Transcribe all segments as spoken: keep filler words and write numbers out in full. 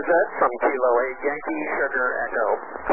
R Z from Kilo eight Yankee Sugar Echo.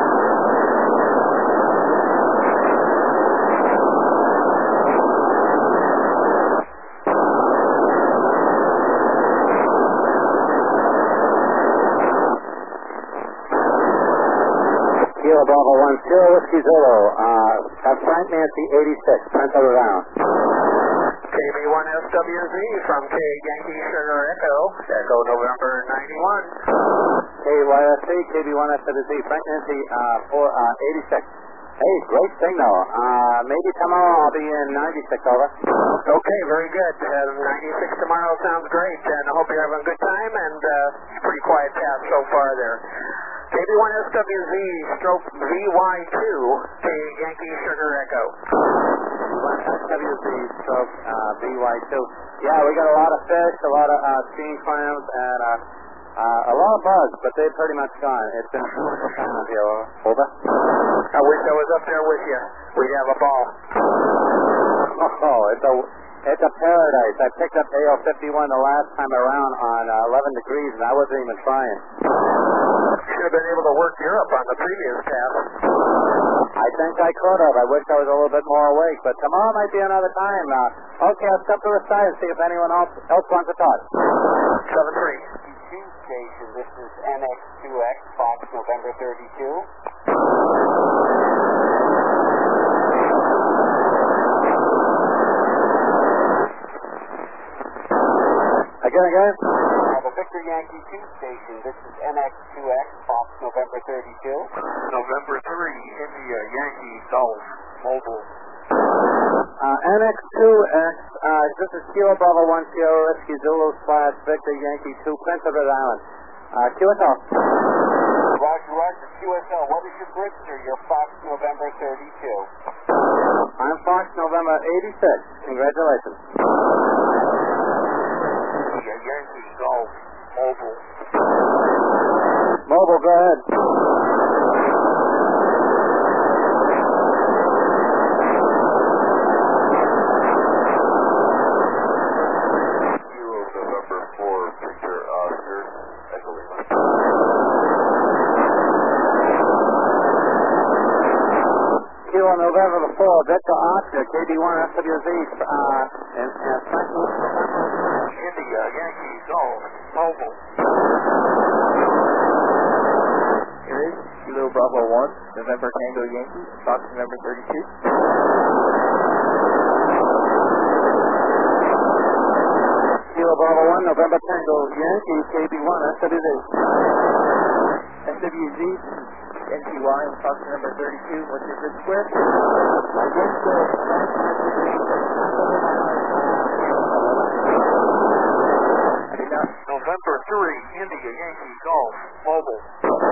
Kilo Bravo one, Zero Whiskey Zulu, uh, have Frank Nancy eighty-six, pencil it down. K B one S W Z from K Yankee Sugar Echo, Echo November ninety-one. K Y S C, K B one S W Z, Frank Nancy, uh, for, uh, eighty-six. Hey, great signal. Uh, maybe tomorrow I'll be in ninety-six, over. Okay, very good. Uh, ninety-six tomorrow sounds great, and I hope you're having a good time, and uh, it's pretty quiet path so far there. K B one S W Z stroke V Y two, K Yankee Sugar Echo. S W Z stroke uh, V Y two. Yeah, we got a lot of fish, a lot of uh, steam clams, and uh, uh, a lot of bugs, but they're pretty much gone. It's been a beautiful time up here. Over. I wish I was up there with you. We'd have a ball. Oh, it's a it's a paradise. I picked up A O fifty-one the last time around on uh, eleven degrees, and I wasn't even trying. Should have been able to work Europe on the previous pass. I think I could have. I wish I was a little bit more awake, but tomorrow might be another time. Uh, okay, I'll step to the side and see if anyone else, else wants to talk. seven three. Station, this is N X two X, Fox November thirty-two. Again, again. Uh, the Victor Yankee two station, this is N X two X, Fox November thirty-two. November three, India Yankee Golf Mobile. Uh, N X two X, uh, this is Kilo Bravo one, Sierra Whiskey Zulu slash Victor Yankee two, Prince Edward Island. Uh, Q S L. Roger, Roger, Q S L. What is your bridge, sir? Your Fox November thirty-two. I'm Fox November eighty-six. Congratulations. India Yankee Golf Mobile. Mobile, go ahead. Kilo November the four, Victor Oscar, K B one S W Z, uh, and, and Frank India Yankee Golf Mobile. Here is Kilo Bravo one, November Tango Yankee, Fox November thirty-two. Kilo Bravo one, November Tango Yankee, K B one S W Z. S W Z, N T Y, Fox November thirty-two. What's your grid square? Grid square. November three, India Yankee Golf Mobile.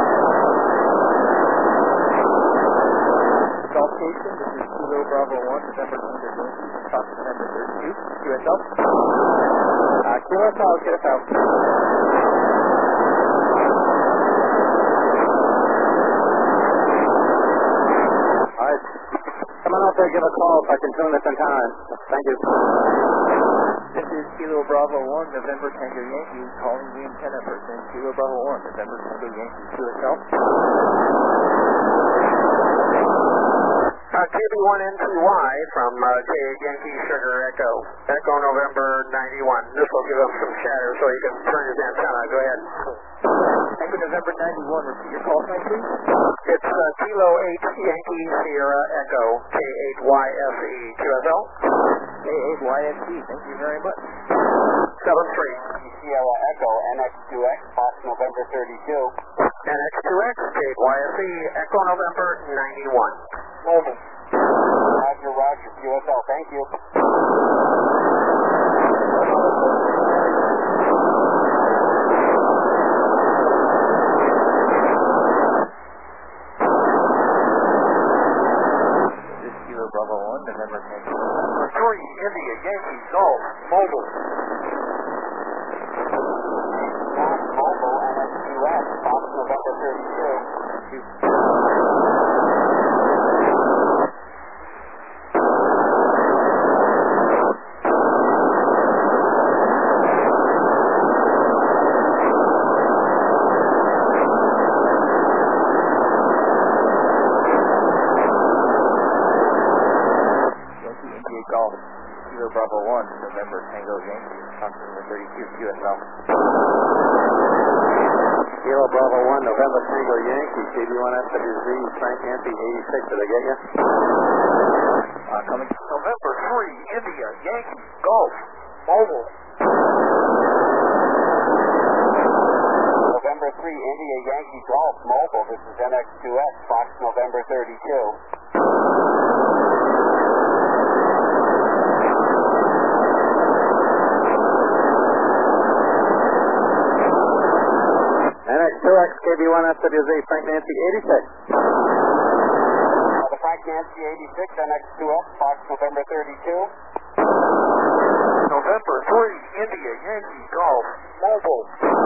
Golf Station, this is Kilo Bravo one, November Tango Yankee, Fox November thirty-two. Q S L. Uh, Q S L, Q S L. Alright. Someone out there give a call if I can tune this in time. Thank you. This is Kilo Bravo one, November Tango Yankee, calling the antenna person. Kilo Bravo one, November Tango Yankee, Q S L. Uh, K B one N T Y from uh, K Yankee Sugar Echo, Echo November ninety-one. This will give him some chatter so he can turn his antenna. Go ahead. Echo November ninety-one, repeat your call sign, please. It's uh, Kilo eight Yankee Sierra Echo, K eight Y S E, Q S L. K eight Y S E, thank you very much. seven three. Sierra Echo, N X two X, Fox November thirty-two. N X two X, K eight Y S E, Echo November ninety-one. Mobile. Roger, Roger, Q S L, thank you. This is Kilo Bravo one, November Tango. Number three, India Yankee Golf Mobile. Fox Mobile, N X two X, Fox November thirty-two. November thirty-two, Q S L. Kilo Bravo one, November Tango Yankee, K B one S W Z, Frank Nancy, eighty-six, did I get you? Uh, coming. November three, India, Yankee, Golf, Mobile. November three, India, Yankee, Golf, Mobile. This is N X two X, Fox November thirty-two. N X two X, K B one S W Z, Frank Nancy, eighty-six. Uh, the Frank Nancy eighty-six, N X two X, Fox November thirty-two. November three, India, Yankee, Golf, Mobile.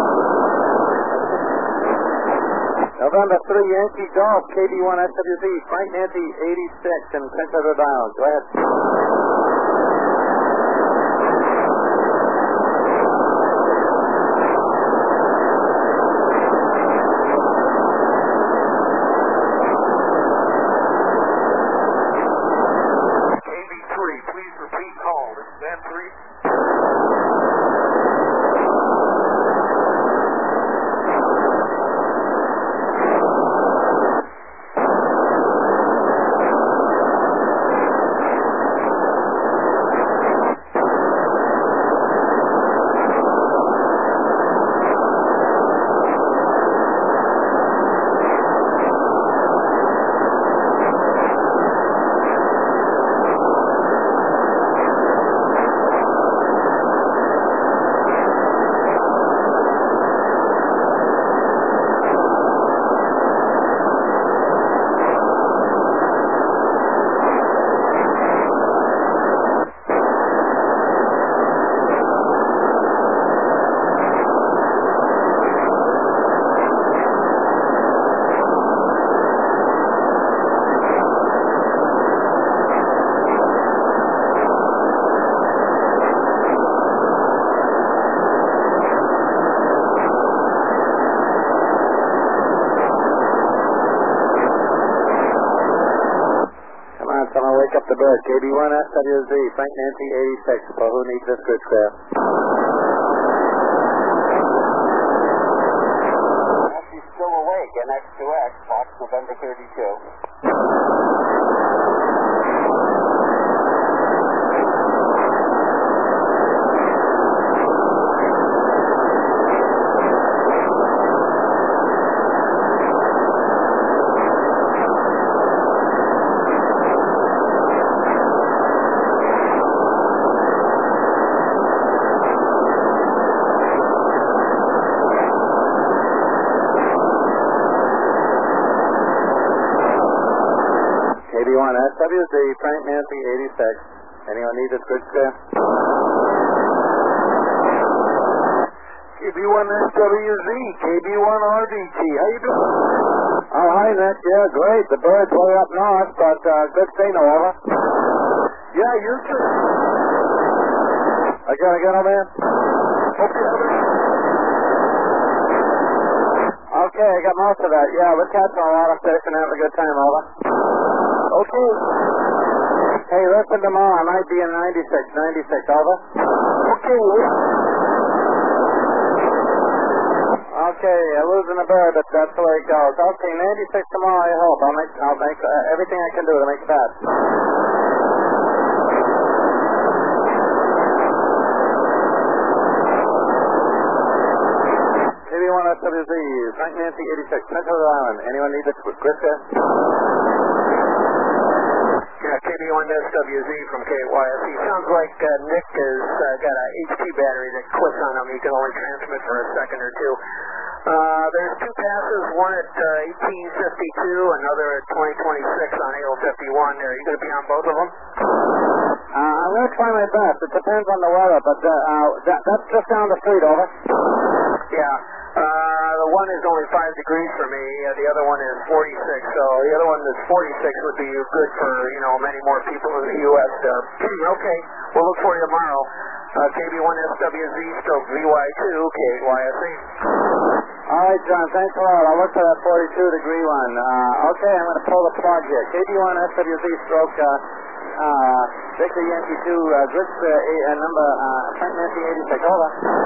November three, Yankee Golf, K B one S W Z, Frank Nancy, eighty-six, in Prince Edward Island. Go ahead. K B three, please repeat call. This is N three. Someone wake up the bird. K B one S W Z, Frank Nancy, eighty-six. For who needs this good craft? Nancy's still awake, N X two X, Fox November thirty-two. K B one S W Z, Frank Nancy, eighty-six. Anyone need this good craft? K B one S W Z, K B one R D T. How you doing? Oh, hi, Nick. Yeah, great. The bird's way up north, but uh, good signal, over. Yeah, you too. I gotta get him in. Hope you have a... Okay, I got most of that. Yeah, we're catching a lot of fish and having a good time, over. Okay. Hey, listen tomorrow. I might be in ninety-six, ninety-six, over. Okay. Okay, I'm losing a bird, but that's the way it goes. Okay, ninety-six tomorrow, I hope. I'll make, I'll make uh, everything I can do to make that. K B one S W Z, Frank Nancy, eighty-six, Prince Edward Island. Anyone need this grip there? Yeah, K B one S W Z from K Y S E. Sounds like uh, Nick has uh, got a H T battery that quits on him. He can only transmit for a second or two. Uh, there's two passes, one at uh, eighteen fifty-two, another at twenty twenty-six on A O fifty-one. Are you going to be on both of them? Uh, I'm going to try my best. It depends on the weather, but uh, uh, that, that's just down the street, over. Yeah. Uh, the one is only five degrees for me. Uh, the other one is forty-six. So the other one that's forty-six would be good for, you know, many more people in the U S there. Okay. We'll look for you tomorrow. Uh, K B one S W Z stroke V Y two, K Y S E. All right, John. Thanks a lot. I'll look for that forty-two degree one. Uh, okay, I'm going to pull the plug here. K B one S W Z stroke uh, uh, Victor Yankee two, uh, Grits, uh, a, uh, number, uh, Frank Nancy eighty-six, over.